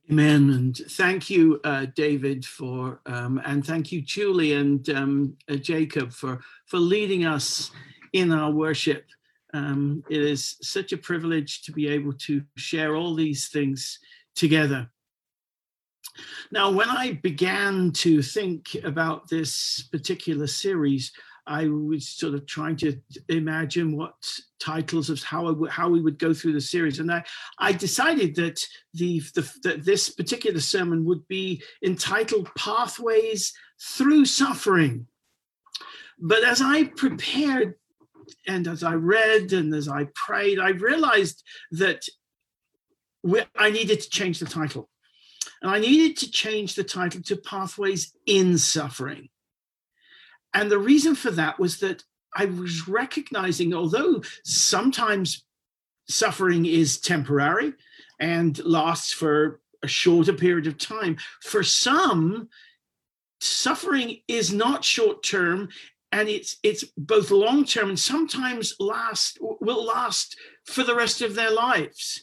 Amen. And thank you, David, and thank you, Julie and Jacob, for leading us in our worship. It is such a privilege to be able to share all these things together. Now, when I began to think about this particular series, I was sort of trying to imagine what titles of how we would go through the series, and I decided that that this particular sermon would be entitled "Pathways Through Suffering." But as I prepared, and as I read, and as I prayed, I realized that I needed to change the title, and I needed to change the title to "Pathways in Suffering." And the reason for that was that I was recognizing, although sometimes suffering is temporary and lasts for a shorter period of time, for some, suffering is not short-term, and it's both long-term and sometimes will last for the rest of their lives.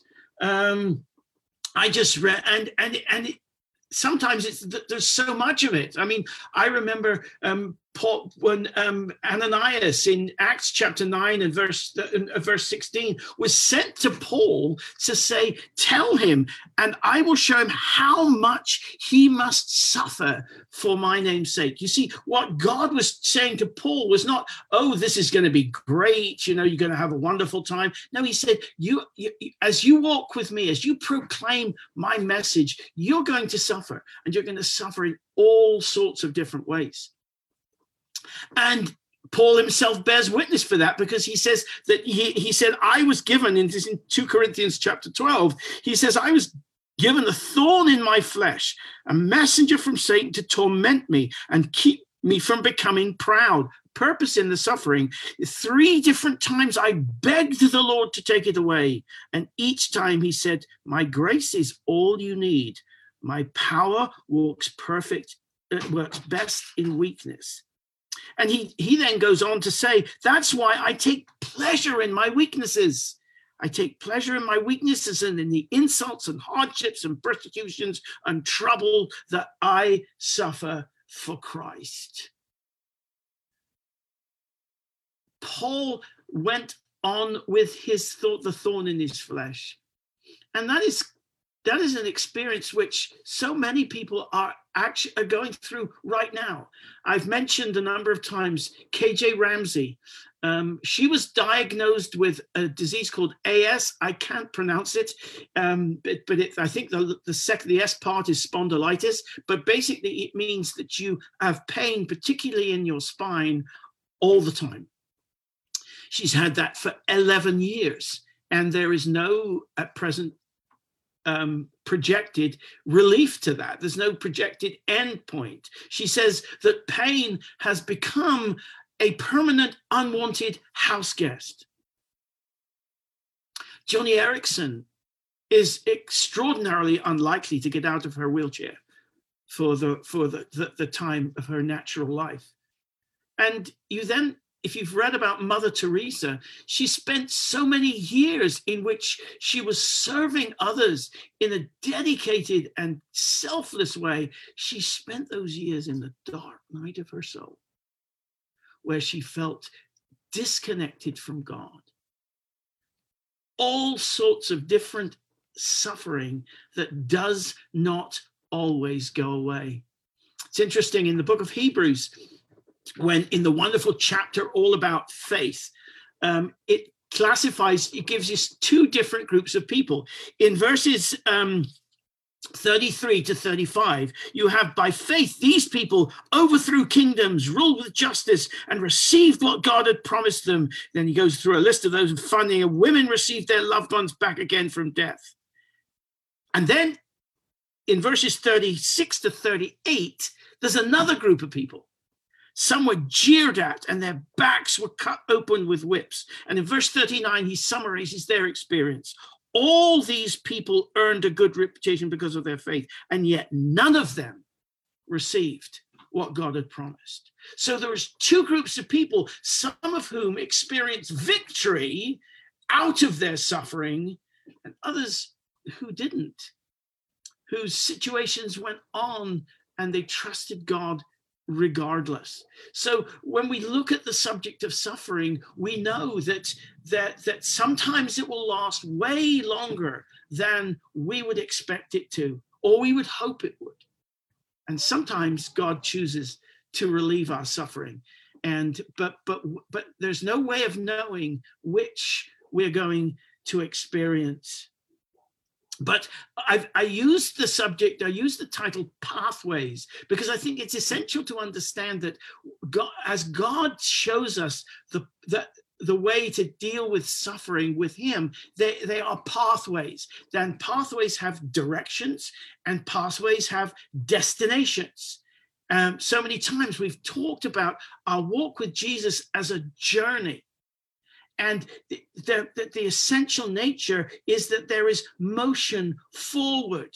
I just read, and sometimes there's so much of it. I mean, I remember Paul, when Ananias in Acts chapter 9 and verse 16 was sent to Paul to say, tell him, and I will show him how much he must suffer for my name's sake. You see, what God was saying to Paul was not, oh, this is going to be great, you're going to have a wonderful time. No, he said, you as you walk with me, as you proclaim my message, you're going to suffer, and you're going to suffer in all sorts of different ways. And Paul himself bears witness for that, because he says that he said, I was given, in 2 Corinthians chapter 12, he says, I was given a thorn in my flesh, a messenger from Satan to torment me and keep me from becoming proud. Purpose in the suffering. 3 different times I begged the Lord to take it away. And each time he said, my grace is all you need. My power works best in weakness. And he then goes on to say, that's why I take pleasure in my weaknesses. I take pleasure in my weaknesses and in the insults and hardships and persecutions and trouble that I suffer for Christ. Paul went on with the thorn in his flesh. And that is an experience which so many people are going through right now. I've mentioned a number of times KJ Ramsey. She was diagnosed with a disease called AS. I can't pronounce it, but I think the S part is spondylitis. But basically, it means that you have pain, particularly in your spine, all the time. She's had that for 11 years, and there is no, at present, projected relief to that. There's no projected end point. She says that pain has become a permanent, unwanted house guest. Joni Eareckson is extraordinarily unlikely to get out of her wheelchair for the time of her natural life. And you then, if you've read about Mother Teresa, she spent so many years in which she was serving others in a dedicated and selfless way. She spent those years in the dark night of her soul, where she felt disconnected from God. All sorts of different suffering that does not always go away. It's interesting, in the book of Hebrews, when in the wonderful chapter all about faith, it gives us 2 different groups of people. In verses 33 to 35, you have, by faith, these people overthrew kingdoms, ruled with justice, and received what God had promised them. Then he goes through a list of those, and finally, women received their loved ones back again from death. And then in verses 36 to 38, there's another group of people. Some were jeered at and their backs were cut open with whips. And in verse 39, he summarizes their experience. All these people earned a good reputation because of their faith, and yet none of them received what God had promised. So there was 2 groups of people, some of whom experienced victory out of their suffering, and others who didn't. whose situations went on and they trusted God regardless. So when we look at the subject of suffering, we know that sometimes it will last way longer than we would expect it to, or we would hope it would. And sometimes God chooses to relieve our suffering. But there's no way of knowing which we're going to experience. But I used the title Pathways, because I think it's essential to understand that God, as God shows us the way to deal with suffering with him, they are pathways. Then pathways have directions and pathways have destinations. So many times we've talked about our walk with Jesus as a journey. And the essential nature is that there is motion forward.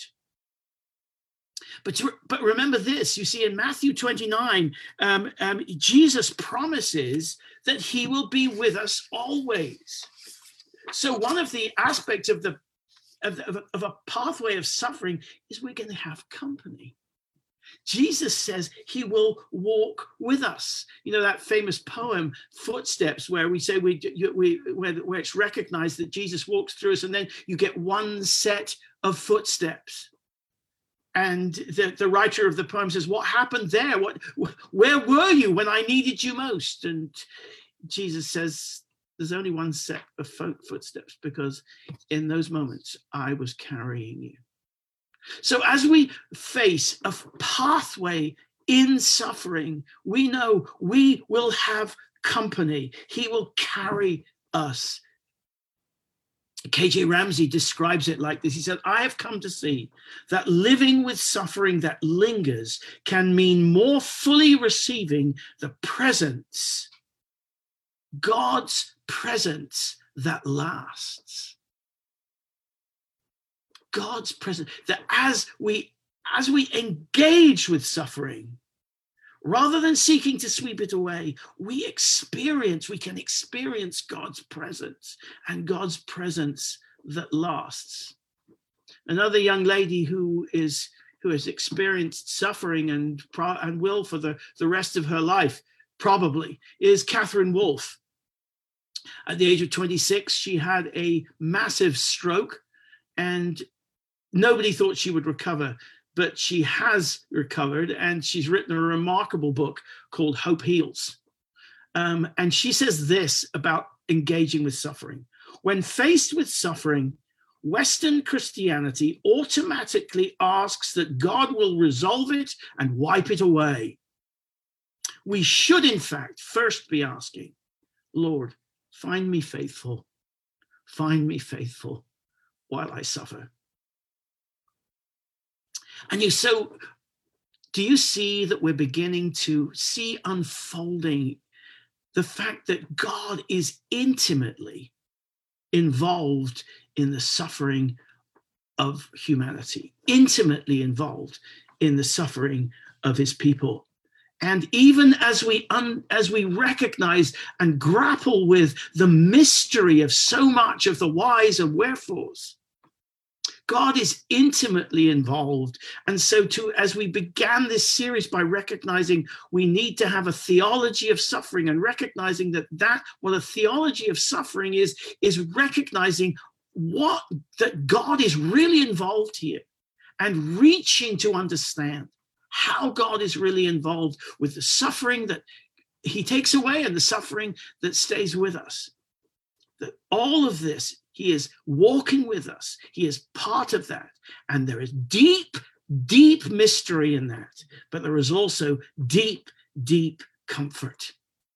But remember this, you see in Matthew 29, Jesus promises that he will be with us always. So one of the aspects of a pathway of suffering is we're going to have company. Jesus says he will walk with us. You know, that famous poem, Footsteps, where we say where it's recognized that Jesus walks through us, and then you get one set of footsteps. And the writer of the poem says, what happened there? Where were you when I needed you most? And Jesus says, there's only one set of footsteps, because in those moments I was carrying you. So as we face a pathway in suffering, we know we will have company. He will carry us. KJ Ramsey describes it like this. He said, I have come to see that living with suffering that lingers can mean more fully receiving the presence, God's presence that lasts. God's presence, that as we engage with suffering, rather than seeking to sweep it away, we can experience God's presence, and God's presence that lasts. Another young lady who has experienced suffering and will for the rest of her life, probably, is Catherine Wolfe. At the age of 26, she had a massive stroke, and nobody thought she would recover, but she has recovered, and she's written a remarkable book called Hope Heals. And she says this about engaging with suffering. When faced with suffering, Western Christianity automatically asks that God will resolve it and wipe it away. We should, in fact, first be asking, Lord, find me faithful while I suffer. And do you see that we're beginning to see unfolding the fact that God is intimately involved in the suffering of humanity, intimately involved in the suffering of his people? And even as we recognize and grapple with the mystery of so much of the whys and wherefores, God is intimately involved. And so as we began this series by recognizing we need to have a theology of suffering, and recognizing that what a theology of suffering is recognizing that God is really involved here, and reaching to understand how God is really involved with the suffering that he takes away and the suffering that stays with us. That all of this, he is walking with us. He is part of that. And there is deep, deep mystery in that. But there is also deep, deep comfort.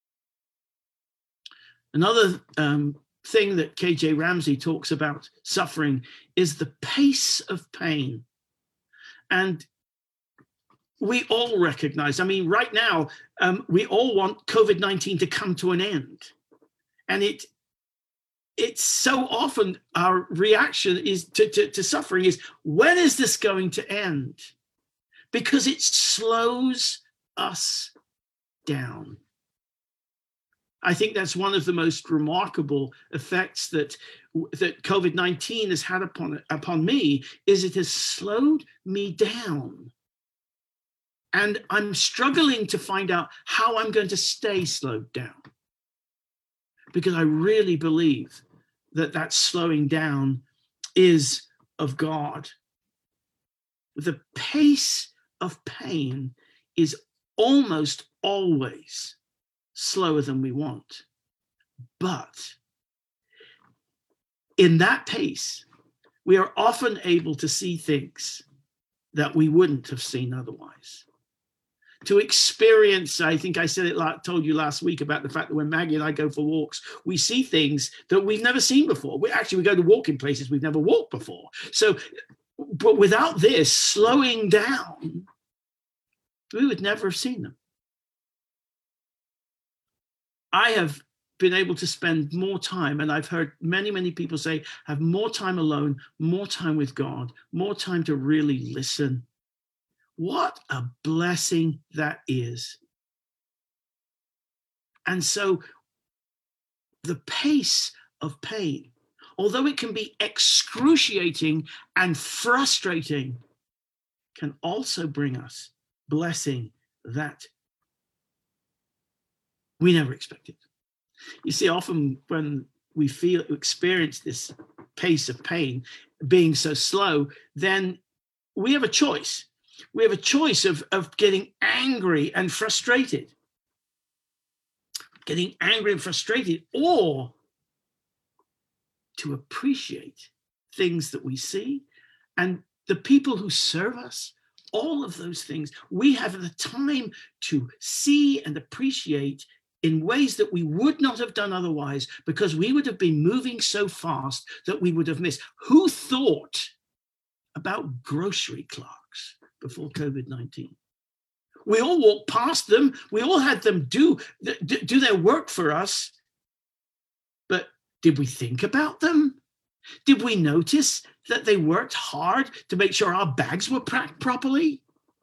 Another thing that KJ Ramsey talks about suffering is the pace of pain. And we all recognize, right now, we all want COVID-19 to come to an end. And it's so often our reaction is to suffering is, when is this going to end? Because it slows us down. I think that's one of the most remarkable effects that COVID-19 has had upon me, is it has slowed me down. And I'm struggling to find out how I'm going to stay slowed down, because I really believe that slowing down is of God. The pace of pain is almost always slower than we want. But in that pace, we are often able to see things that we wouldn't have seen otherwise. To experience, I think I said it, told you last week about the fact that when Maggie and I go for walks, we see things that we've never seen before. We go to walking places we've never walked before. So, but without this slowing down, we would never have seen them. I have been able to spend more time, and I've heard many, many people say, have more time alone, more time with God, more time to really listen. What a blessing that is. And so the pace of pain, although it can be excruciating and frustrating, can also bring us blessing that we never expected. You see, often when we experience this pace of pain being so slow, then we have a choice. We have a choice of getting angry and frustrated. Getting angry and frustrated, or to appreciate things that we see and the people who serve us. All of those things we have the time to see and appreciate in ways that we would not have done otherwise, because we would have been moving so fast that we would have missed. Who thought about grocery clerks before COVID-19? We all walked past them. We all had them do their work for us. But did we think about them? Did we notice that they worked hard to make sure our bags were packed properly?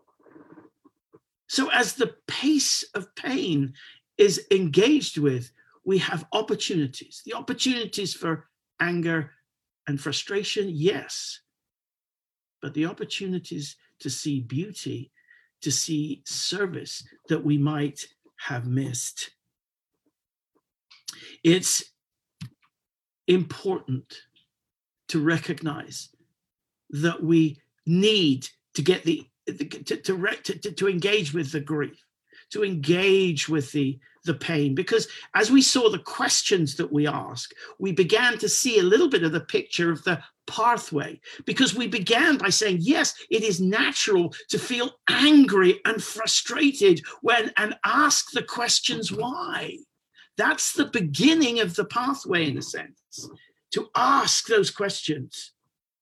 So as the pace of pain is engaged with, we have opportunities. The opportunities for anger and frustration, yes. But the opportunities to see beauty, to see service that we might have missed. It's important to recognize that we need to get to engage with the grief, to engage with the pain, because as we saw the questions that we ask, we began to see a little bit of the picture of the pathway, because we began by saying, yes, it is natural to feel angry and frustrated and ask the questions why. That's the beginning of the pathway, in a sense, to ask those questions.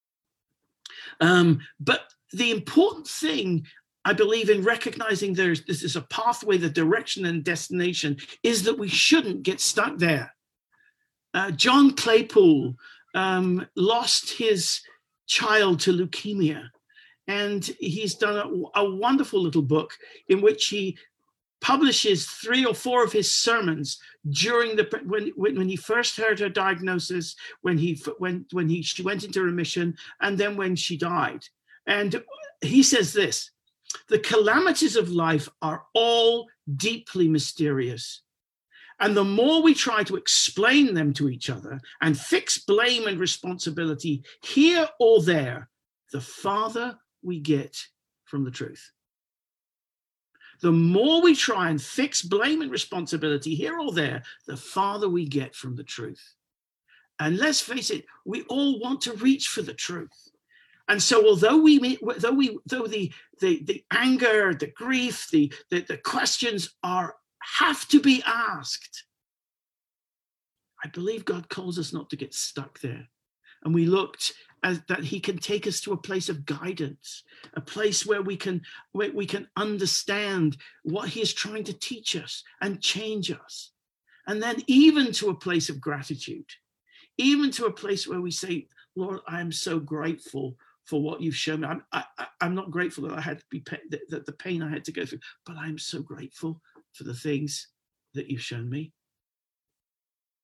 But the important thing, I believe, in recognizing this is a pathway, the direction and destination, is that we shouldn't get stuck there. John Claypool lost his child to leukemia, and he's done a wonderful little book in which he publishes 3 or 4 of his sermons during when he first heard her diagnosis, when she went into remission, and then when she died. And he says this: the calamities of life are all deeply mysterious. And the more we try to explain them to each other and fix blame and responsibility here or there, the farther we get from the truth. The more we try and fix blame and responsibility here or there, the farther we get from the truth. And let's face it, we all want to reach for the truth. And so although the anger, the grief, the questions have to be asked, I believe God calls us not to get stuck there. And we looked at that he can take us to a place of guidance, a place where we can understand what he is trying to teach us and change us. And then even to a place of gratitude, even to a place where we say, Lord, I am so grateful for what you've shown me. I'm not grateful that I had to be that the pain I had to go through, but I'm so grateful for the things that you've shown me.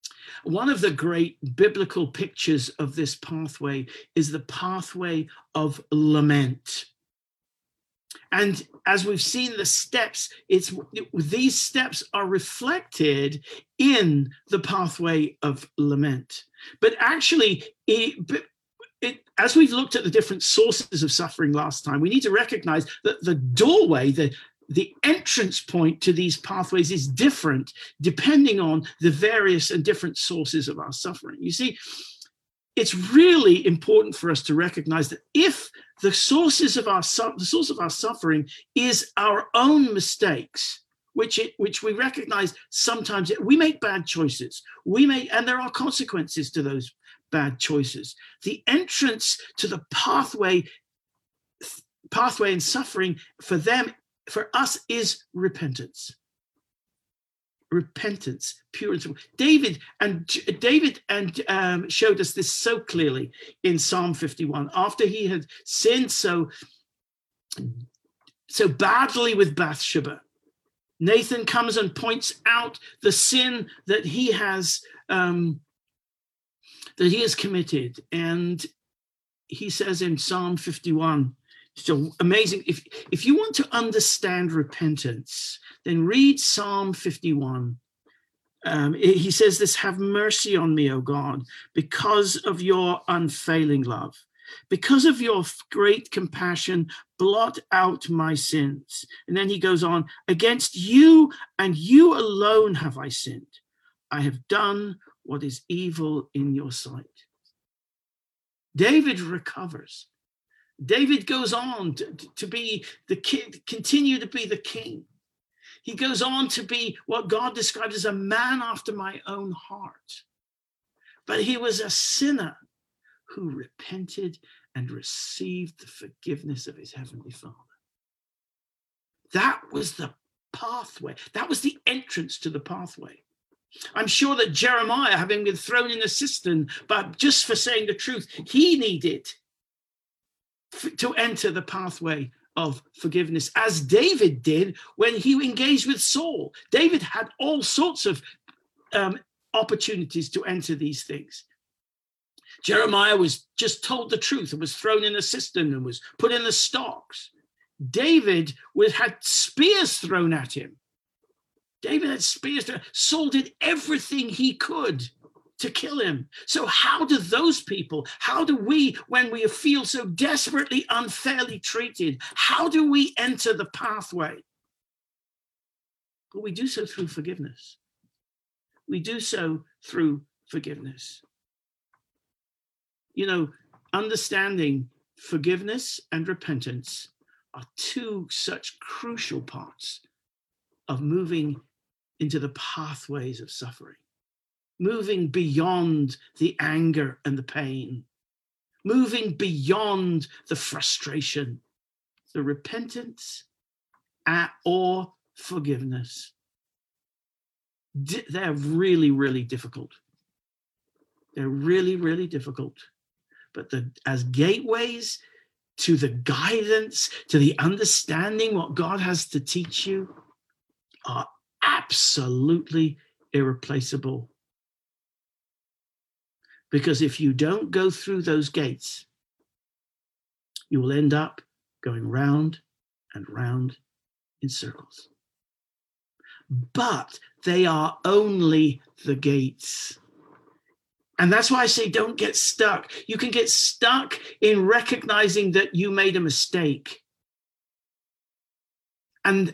One of the great biblical pictures of this pathway is the pathway of lament. And as we've seen the steps, these steps are reflected in the pathway of lament. But actually, as we've looked at the different sources of suffering last time, we need to recognize that the doorway, the entrance point to these pathways is different depending on the various and different sources of our suffering. You see, it's really important for us to recognize that if the source of our suffering is our own mistakes, which we recognize sometimes we make bad choices, and there are consequences to those bad choices. The entrance to the pathway and suffering for us is repentance. Repentance, pure and simple. David showed us this so clearly in Psalm 51. After he had sinned so badly with Bathsheba, Nathan comes and points out the sin that he has committed, and he says in Psalm 51. So amazing. If you want to understand repentance, then read Psalm 51. He says this: have mercy on me, O God, because of your unfailing love. Because of your great compassion, blot out my sins. And then he goes on, against you and you alone have I sinned. I have done what is evil in your sight. David recovers. David goes on to be the king, continue to be the king. He goes on to be what God described as a man after my own heart. But he was a sinner who repented and received the forgiveness of his heavenly Father. That was the pathway. That was the entrance to the pathway. I'm sure that Jeremiah, having been thrown in a cistern, but just for saying the truth, he needed to enter the pathway of forgiveness, as David did when he engaged with Saul. David had all sorts of opportunities to enter these things. Jeremiah was just told the truth and was thrown in a cistern and was put in the stocks. David had spears thrown at him. Saul did everything he could to kill him. So how do we, when we feel so desperately unfairly treated, how do we enter the pathway? Well, we do so through forgiveness. We do so through forgiveness. You know, understanding forgiveness and repentance are two such crucial parts of moving into the pathways of suffering. Moving beyond the anger and the pain, moving beyond the frustration, the repentance or forgiveness. They're really, really difficult. They're really, really difficult. But as gateways to the guidance, to the understanding what God has to teach you, are absolutely irreplaceable. Because if you don't go through those gates, you will end up going round and round in circles. But they are only the gates. And that's why I say don't get stuck. You can get stuck in recognizing that you made a mistake. And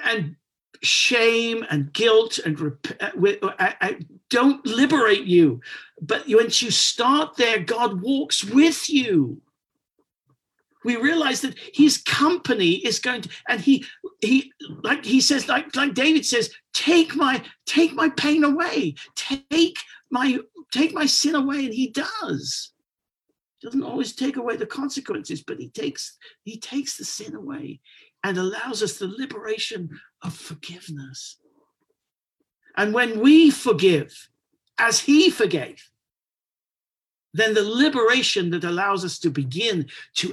shame and guilt and don't liberate you. But once you start there, God walks with you. We realize that his company is going to, and he like he says, like David says, take my pain away, take my sin away, and he does. He doesn't always take away the consequences, but he takes the sin away and allows us the liberation of forgiveness. And when we forgive as he forgave, then the liberation that allows us to begin to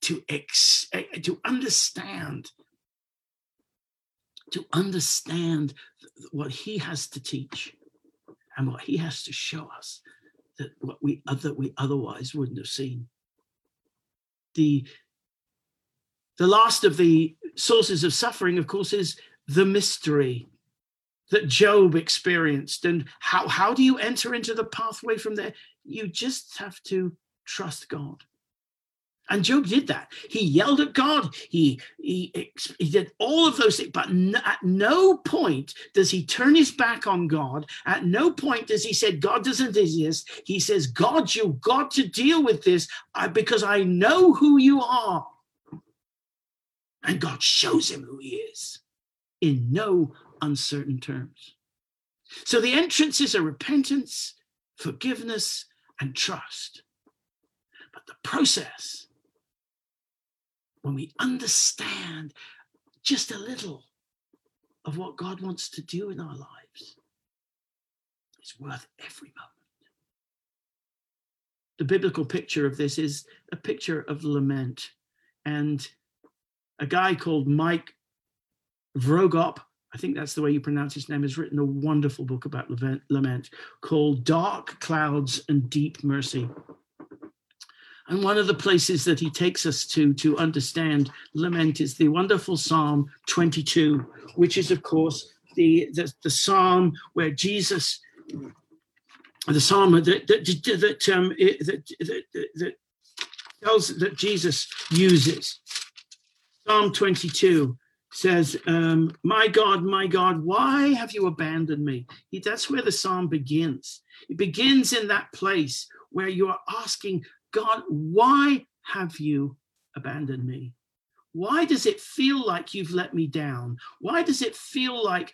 understand what he has to teach and what he has to show us that we otherwise wouldn't have seen. The last of the sources of suffering, of course, is the mystery that Job experienced. And how do you enter into the pathway from there? You just have to trust God. And Job did that. He yelled at God. He did all of those things. But at no point does he turn his back on God. At no point does he say, God doesn't exist. He says, God, you've got to deal with this because I know who you are. And God shows him who he is in no uncertain terms. So the entrances are repentance, forgiveness, and trust. But the process, when we understand just a little of what God wants to do in our lives, it's worth every moment. The biblical picture of this is a picture of lament. And a guy called Mike Vroegop, I think that's the way you pronounce his name, has written a wonderful book about lament called Dark Clouds and Deep Mercy. And one of the places that he takes us to understand lament is the wonderful Psalm 22, which is, of course, the psalm where Jesus, the psalm that tells that Jesus uses. Psalm 22 says, my God, why have you abandoned me? That's where the psalm begins. It begins in that place where you are asking, God, why have you abandoned me? Why does it feel like you've let me down? Why does it feel like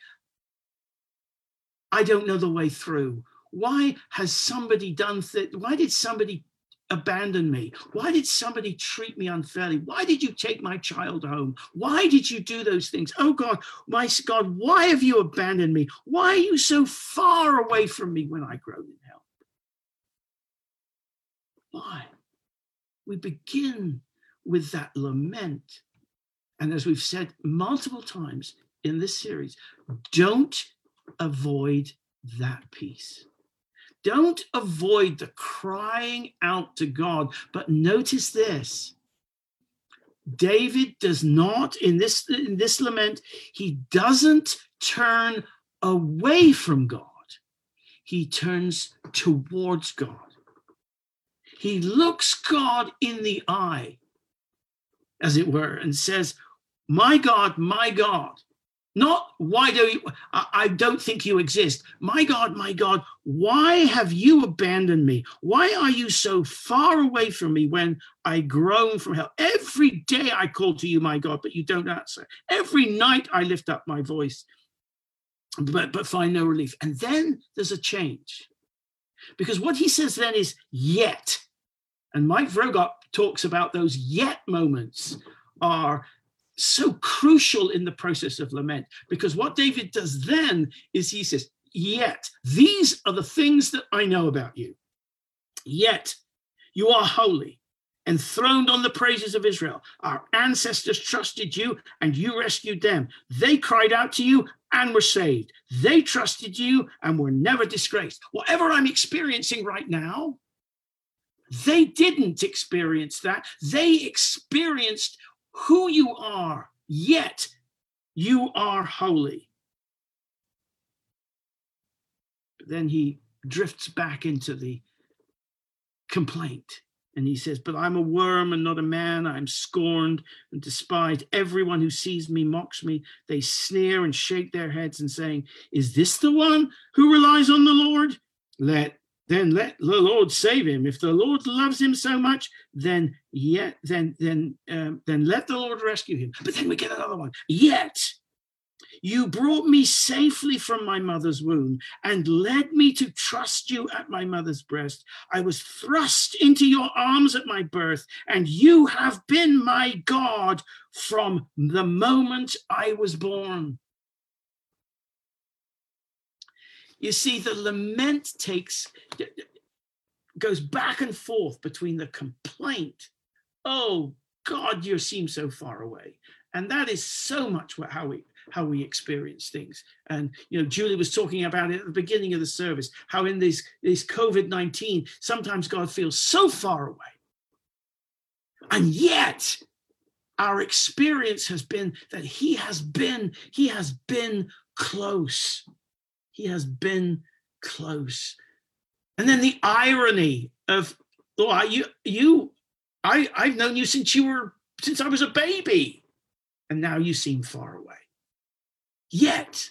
I don't know the way through? Why has somebody why did somebody abandon me? Why did somebody treat me unfairly? Why did you take my child home? Why did you do those things? Oh God, my God, why have you abandoned me? Why are you so far away from me when I groan in hell? Why? We begin with that lament. And as we've said multiple times in this series, don't avoid that peace. Don't avoid the crying out to God. But notice this. David does not, in this lament, he doesn't turn away from God. He turns towards God. He looks God in the eye, as it were, and says, my God, not why I don't think you exist. My God, why have you abandoned me? Why are you so far away from me when I groan from hell? Every day I call to you, my God, but you don't answer. Every night I lift up my voice, but find no relief. And then there's a change. Because what he says then is yet. And Mike Vroegop talks about those yet moments are so crucial in the process of lament, because what David does then is he says, yet these are the things that I know about you. Yet you are holy, enthroned on the praises of Israel. Our ancestors trusted you and you rescued them. They cried out to you and were saved. They trusted you and were never disgraced. Whatever I'm experiencing right now, they didn't experience that. They experienced who you are, yet you are holy. But then he drifts back into the complaint. And he says, but I'm a worm and not a man. I'm scorned and despised. Everyone who sees me mocks me. They sneer and shake their heads and saying, is this the one who relies on the Lord? Let the Lord save him. If the Lord loves him so much, then let the Lord rescue him. But then we get another one. Yet you brought me safely from my mother's womb and led me to trust you at my mother's breast. I was thrust into your arms at my birth, and you have been my God from the moment I was born. You see, the lament goes back and forth between the complaint, oh God, you seem so far away. And that is so much how how we experience things. And, Julie was talking about it at the beginning of the service, how in this COVID-19, sometimes God feels so far away. And yet our experience has been that he has been close. He has been close. And then the irony of, I've known you since I was a baby, and now you seem far away. Yet,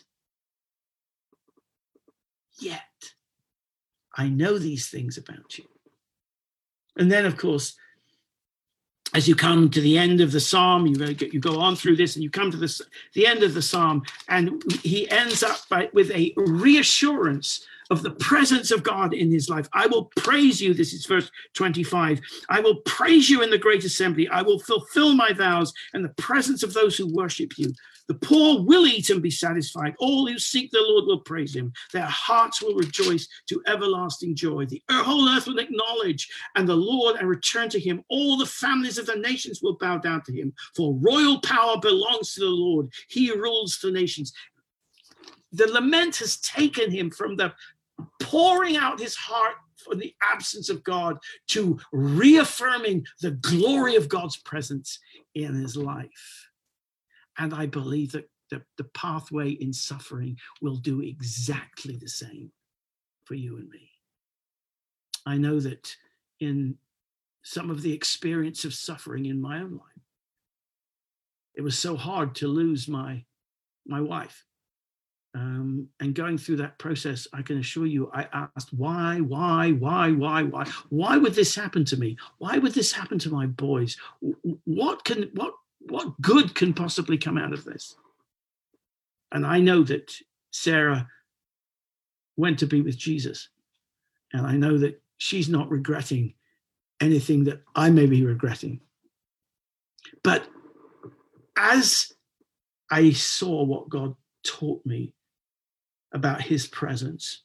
I know these things about you. And then, of course, as you come to the end of the psalm, you go on through this, and you come to the end of the psalm, and he ends up with a reassurance of the presence of God in his life. I will praise you. This is verse 25. I will praise you in the great assembly. I will fulfill my vows in the presence of those who worship you. The poor will eat and be satisfied. All who seek the Lord will praise him. Their hearts will rejoice to everlasting joy. The whole earth will acknowledge and the Lord and return to him. All the families of the nations will bow down to him. For royal power belongs to the Lord. He rules the nations. The lament has taken him from the pouring out his heart for the absence of God to reaffirming the glory of God's presence in his life. And I believe that the pathway in suffering will do exactly the same for you and me. I know that in some of the experience of suffering in my own life, it was so hard to lose my wife. And going through that process, I can assure you, I asked, why would this happen to me? Why would this happen to my boys? What good can possibly come out of this? And I know that Sarah went to be with Jesus. And I know that she's not regretting anything that I may be regretting. But as I saw what God taught me about his presence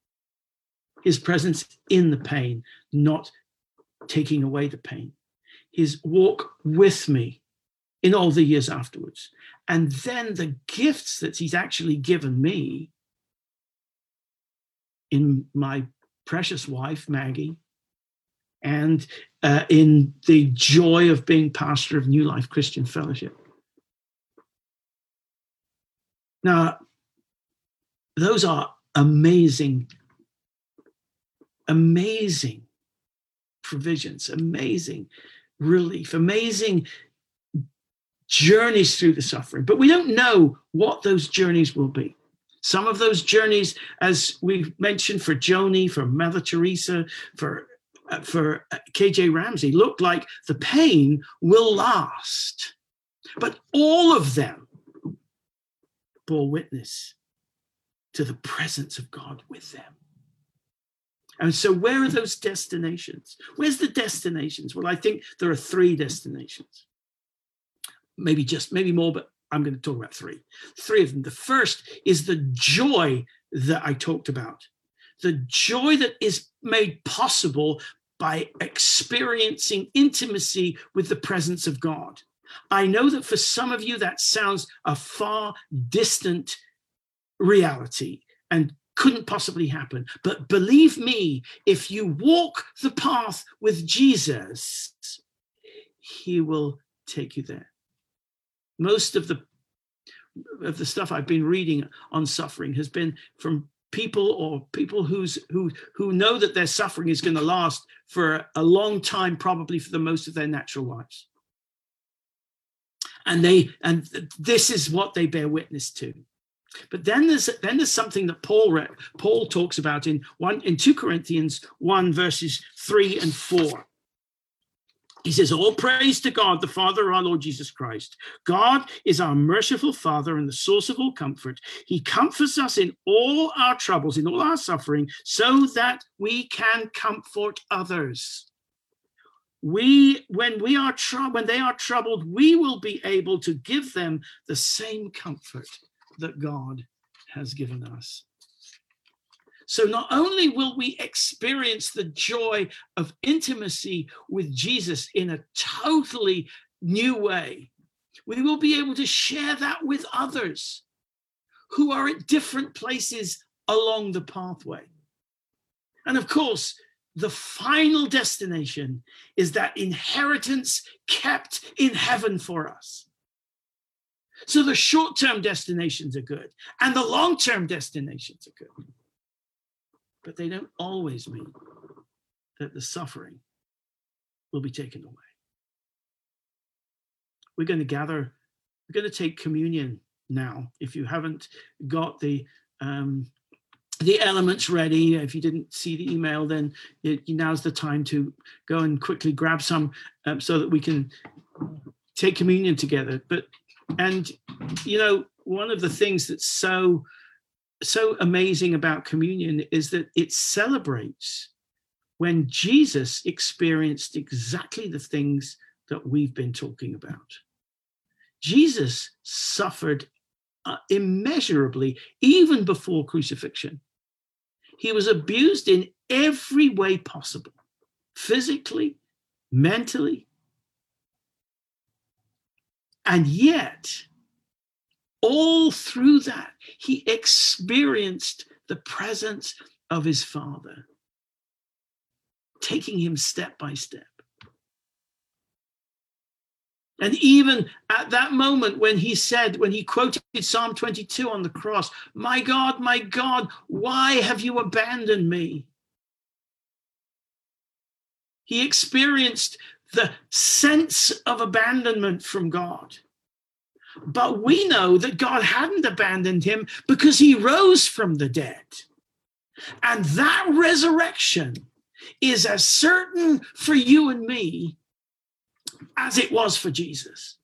in the pain, not taking away the pain, his walk with me in all the years afterwards, and then the gifts that he's actually given me in my precious wife, Maggie, and in the joy of being pastor of New Life Christian Fellowship. Now, those are amazing provisions, amazing relief, amazing journeys through the suffering. But we don't know what those journeys will be. Some of those journeys, as we've mentioned, for Joni, for Mother Teresa, for KJ Ramsey, look like the pain will last. But all of them bore witness to the presence of God with them. And so where are those destinations? Where's the destinations? Well, I think there are 3 destinations. Maybe more, but I'm going to talk about 3. 3 of them. The first is the joy that I talked about. The joy that is made possible by experiencing intimacy with the presence of God. I know that for some of you that sounds a far distant reality and couldn't possibly happen. But believe me, if you walk the path with Jesus, he will take you there. Most of the stuff I've been reading on suffering has been from people who know that their suffering is going to last for a long time, probably for the most of their natural lives. And this is what they bear witness to. But then there's something that Paul talks about in 2 Corinthians 1 verses 3 and 4. He says, all praise to God, the Father of our Lord Jesus Christ. God is our merciful Father and the source of all comfort. He comforts us in all our troubles, in all our suffering, so that we can comfort others. When they are troubled, we will be able to give them the same comfort that God has given us. So not only will we experience the joy of intimacy with Jesus in a totally new way, We will be able to share that with others who are at different places along the pathway. And of course, the final destination is that inheritance kept in heaven for us. So the short-term destinations are good and the long-term destinations are good. But they don't always mean that the suffering will be taken away. We're going to gather, we're going to take communion now. If you haven't got the elements ready, if you didn't see the email, then now's the time to go and quickly grab some so that we can take communion together. And you know, one of the things that's so amazing about communion is that it celebrates when Jesus experienced exactly the things that we've been talking about. Jesus suffered immeasurably, even before crucifixion. He was abused in every way possible, physically, mentally. And yet, all through that, he experienced the presence of his Father, taking him step by step. And even at that moment when he quoted Psalm 22 on the cross, my God, why have you abandoned me? He experienced the sense of abandonment from God. But we know that God hadn't abandoned him because he rose from the dead. And that resurrection is as certain for you and me as it was for Jesus.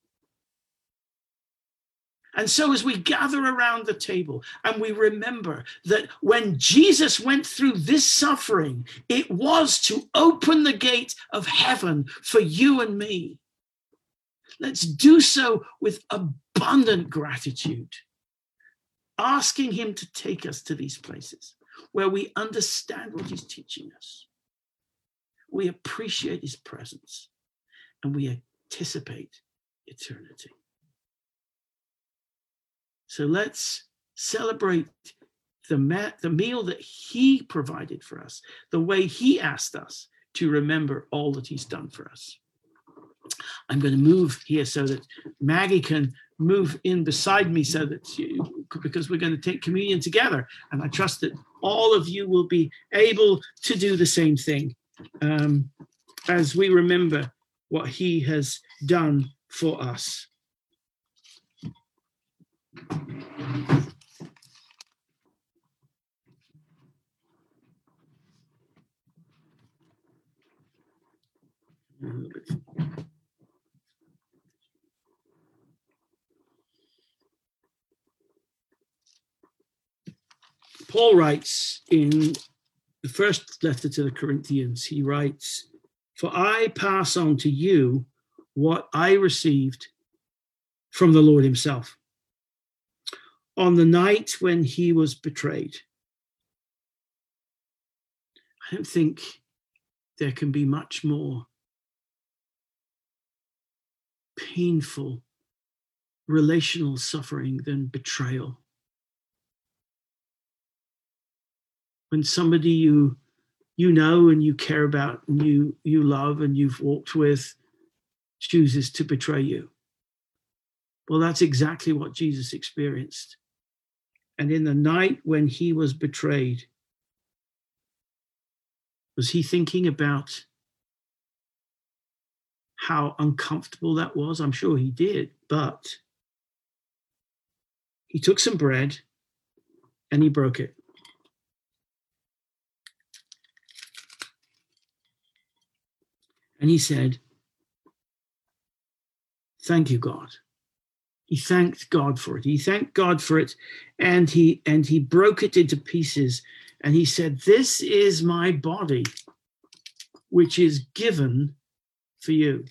And so as we gather around the table and we remember that when Jesus went through this suffering, it was to open the gate of heaven for you and me. Let's do so with abundant gratitude, asking him to take us to these places where we understand what he's teaching us. We appreciate his presence and we anticipate eternity. So let's celebrate the meal that he provided for us, the way he asked us to remember all that he's done for us. I'm going to move here so that Maggie can move in beside me because we're going to take communion together. And I trust that all of you will be able to do the same thing as we remember what he has done for us. Paul writes in the first letter to the Corinthians, he writes, "For I pass on to you what I received from the Lord himself. On the night when he was betrayed," I don't think there can be much more painful relational suffering than betrayal. When somebody you know and you care about and you love and you've walked with chooses to betray you. Well, that's exactly what Jesus experienced. And in the night when he was betrayed, was he thinking about how uncomfortable that was? I'm sure he did, but he took some bread and he broke it. And he said, "Thank you, God." He thanked God for it. He thanked God for it, and he broke it into pieces. And he said, "This is my body, which is given for you."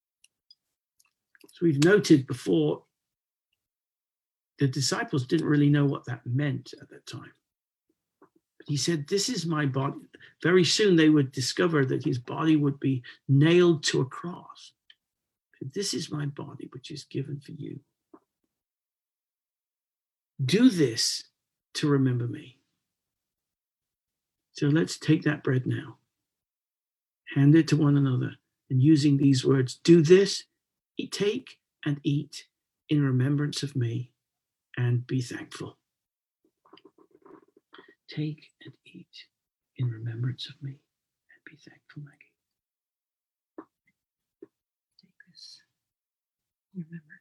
So we've noted before, the disciples didn't really know what that meant at that time. But he said, "This is my body." Very soon they would discover that his body would be nailed to a cross. This is my body, which is given for you. Do this to remember me. So let's take that bread now, hand it to one another, and using these words, do this, take and eat in remembrance of me, and be thankful. Take and eat in remembrance of me, and be thankful, Maggie. Take this in remembrance.